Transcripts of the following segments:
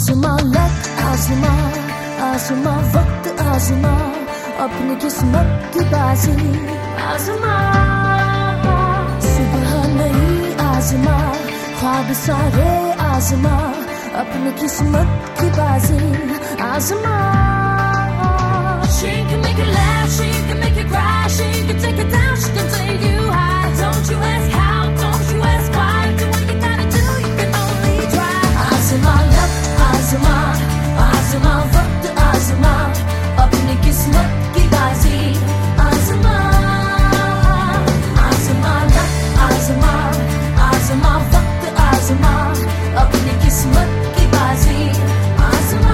आजमा लक आजमा आजमा वक्त आजमा अपनी किस्मत की बाजी आजमा सुबह नहीं आजमा ख्वाब सारे आजमा अपनी किस्मत की बाजी आजमा She can make you laugh, she can make you cry, she can take it down, she can take you high. Don't you ask how, don't you ask why. Do what you gotta do, you can only try. आजमा luck आजमा आजमा वक्त आजमा अपनी किस्मत की बाजी आजमा आजमा लक आजमा आजमा वक्त आजमा अपनी किस्मत की बाजी आजमा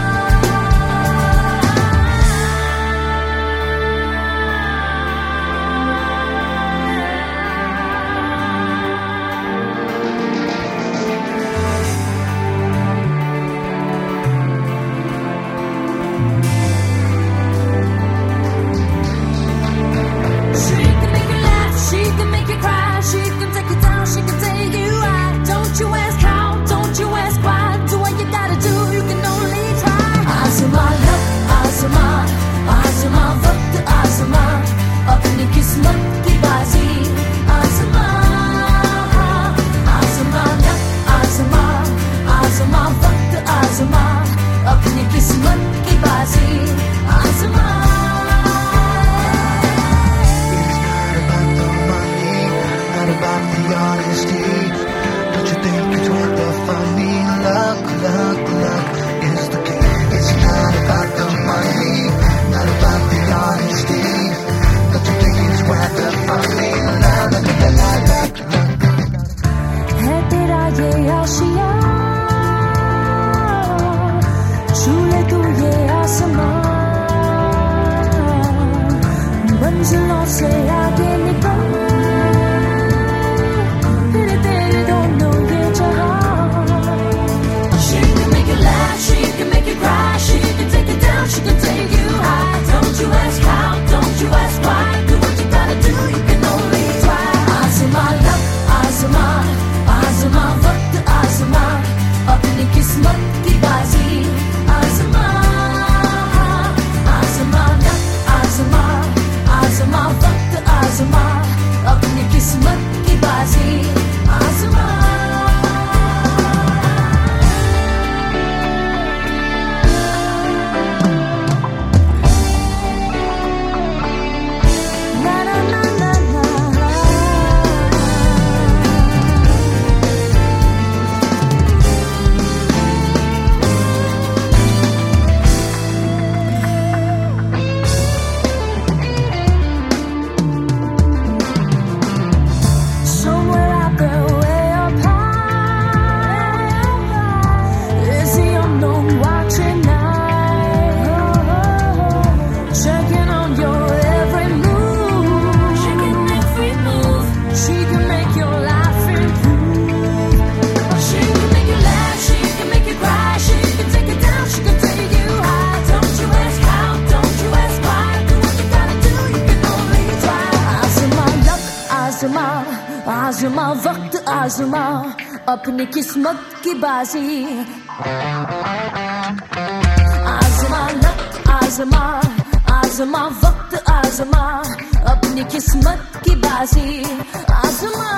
छूले तू ये आसमान मंजिलों से आगे निकल फिर तेरे दोनों ये जहां She can make you laugh, she can make you cry, she can take it down, she can take you high. Don't you ask how, don't you ask why. Do what you gotta do, you can only try. आजमा luck आजमा आजमा वक्त आजमा अपनी किस्मत की बाजी आजमा आजमा लक आजमा आजमा वक्त आजमा अपनी किस्मत की बाजी आजमा आजमा वक्त आजमा अपनी किस्मत की बाजी आजमा लक आजमा आजमा वक्त आजमा अपनी किस्मत की बाजी आजमा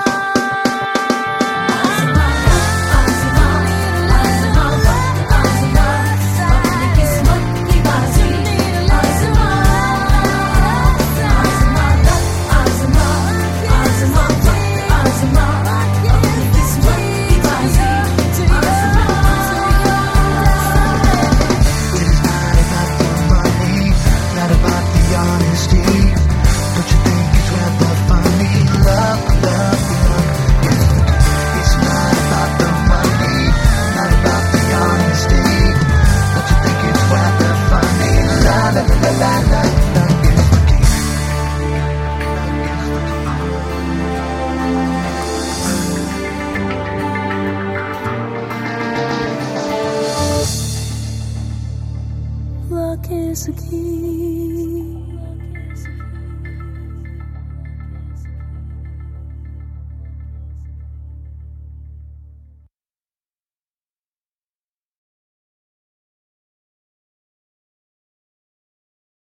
Luck is a key.